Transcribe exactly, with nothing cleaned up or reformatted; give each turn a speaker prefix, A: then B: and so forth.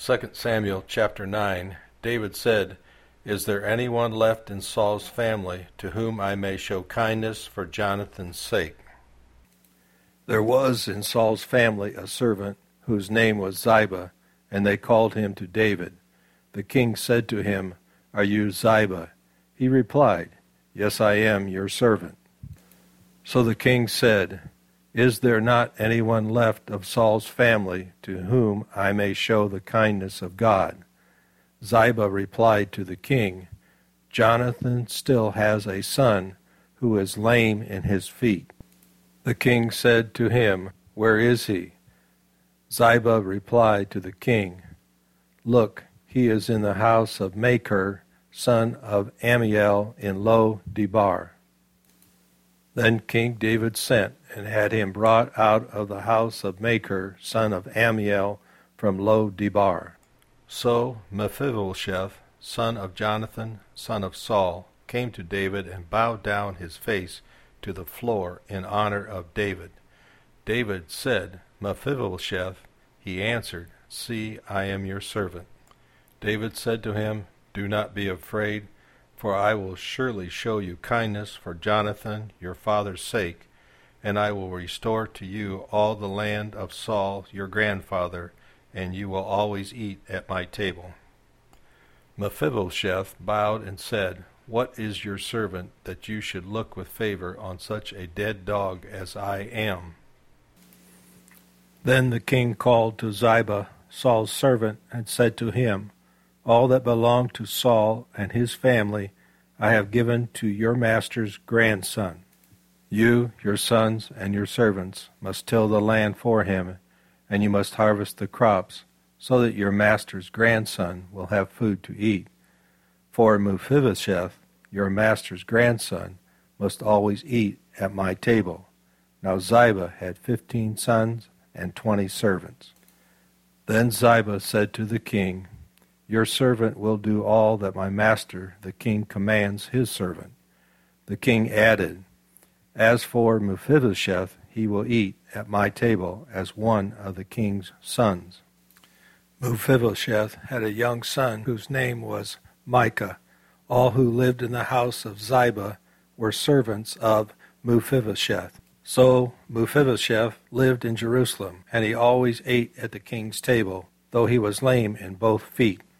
A: Second Samuel chapter nine, David said, "Is there anyone left in Saul's family to whom I may show kindness for Jonathan's sake?" There was in Saul's family a servant whose name was Ziba, and they called him to David. The king said to him, "Are you Ziba?" He replied, "Yes, I am your servant." So the king said, "Is there not anyone left of Saul's family to whom I may show the kindness of God?" Ziba replied to the king, "Jonathan still has a son who is lame in his feet." The king said to him, "Where is he?" Ziba replied to the king, "Look, he is in the house of Machir, son of Ammiel, in Lo-debar." Then King David sent and had him brought out of the house of Machir, son of Ammiel, from Lo-debar. So Mephibosheth, son of Jonathan, son of Saul, came to David and bowed down his face to the floor in honor of David. David said, "Mephibosheth," he answered, "See, I am your servant." David said to him, "Do not be afraid, for I will surely show you kindness for Jonathan your father's sake, and I will restore to you all the land of Saul your grandfather, and you will always eat at my table." Mephibosheth bowed and said, "What is your servant that you should look with favor on such a dead dog as I am?" Then the king called to Ziba, Saul's servant, and said to him, "All that belonged to Saul and his family I have given to your master's grandson. You, your sons, and your servants must till the land for him, and you must harvest the crops, so that your master's grandson will have food to eat. For Mephibosheth, your master's grandson, must always eat at my table." Now Ziba had fifteen sons and twenty servants. Then Ziba said to the king, "Your servant will do all that my master the king commands his servant." The king added, "As for Mephibosheth, he will eat at my table as one of the king's sons." Mephibosheth had a young son whose name was Micah. All who lived in the house of Ziba were servants of Mephibosheth. So Mephibosheth lived in Jerusalem, and he always ate at the king's table, though he was lame in both feet.